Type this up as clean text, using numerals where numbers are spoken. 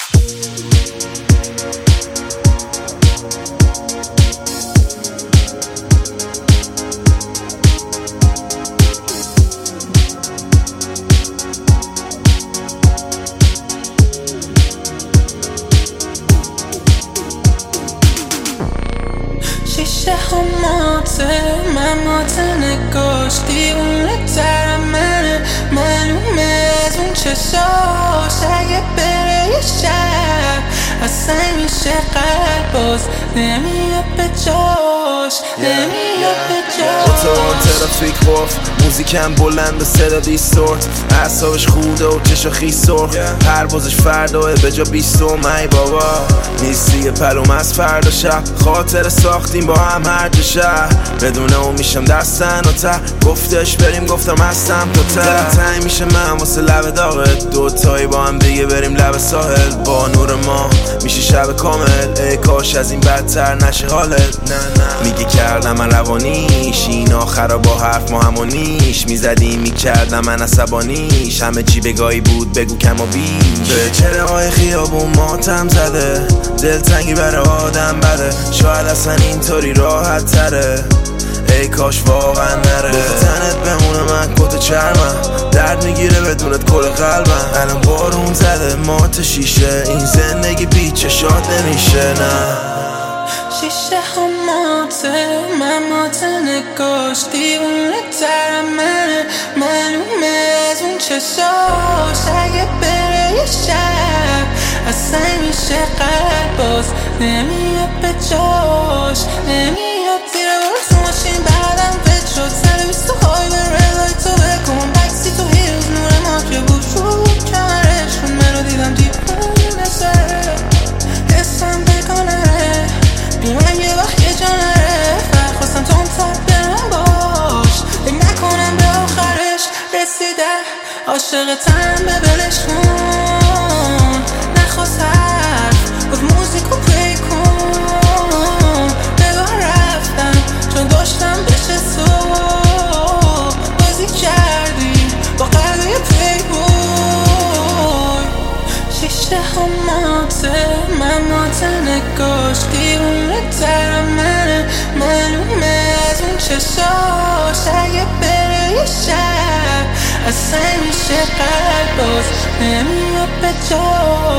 شیشه ها ماته من ماته نگاش دیونه تر منه معلومه از اون چشاش اگه بره یه شب اصلا میشه قلب باز نمیاد به جاش نمیاد به جاش اتوبان ترافیک قفل موزیکم بلند و صدا دیستورت اعصابش خوده و چشا خیس سرخ پروازش فرداه به جا 20 ای بابا نیستی پلوم از فردا شب خاطر ساختیم با هم هر دو شهر بدون اون میشم دستن و ته گفتش بریم گفتم هستم تو ته تنگ میشه من واسه لب داغت دوتایی با هم دیگه بریم لب ساحل با نور ما میشه شب کامل ای کاش از این بدتر نشه حالت میگه کردم من روانیش این آخرا با حرف ما همونیش میزدیم میکردم من عصبانیش همه چی بگاهی بود بگو کم و بیش به چهره های خیابون ماتم زده دلتنگی برای آدم بده شاید اصلا اینطوری راحت تره ای کاش واقعا نره تنت بمونه من کت چرمم درد میگیره بدونت کل قلبم الان بارون زده مات شیشه این زندگی بی چشات نمیشه نه شیشه ها ماته من ماته نگاش دیونه تر منه معلومه از اون چشاش اگه بره یه شب اصلا میشه قلب باز نمیاد به جاش نمیاد زیر برس ماشین بعدم فت شد 120 های به رلای تو بکن بکسی تو هیروز نور ماکه بود شد کمرش کن منو دیدم دیپون نسره حسم بکنه بیمون یه وقت یه جانره فرق خواستم تو اون تر برم باش فکر نکنم به آخرش رسیده عاشقتم به بلش کن نخواست حرف گفت موزیکو پلی کن نگاه رفتم چون داشتم بشه صبح بازی کردی با قلبه پلی بوی شیشه ها ماته من ماته نگاش دیونه تر منه معلومه از اون چشاش اگه بره یه شب اصلا میشه قلب باز نمیاد به جاش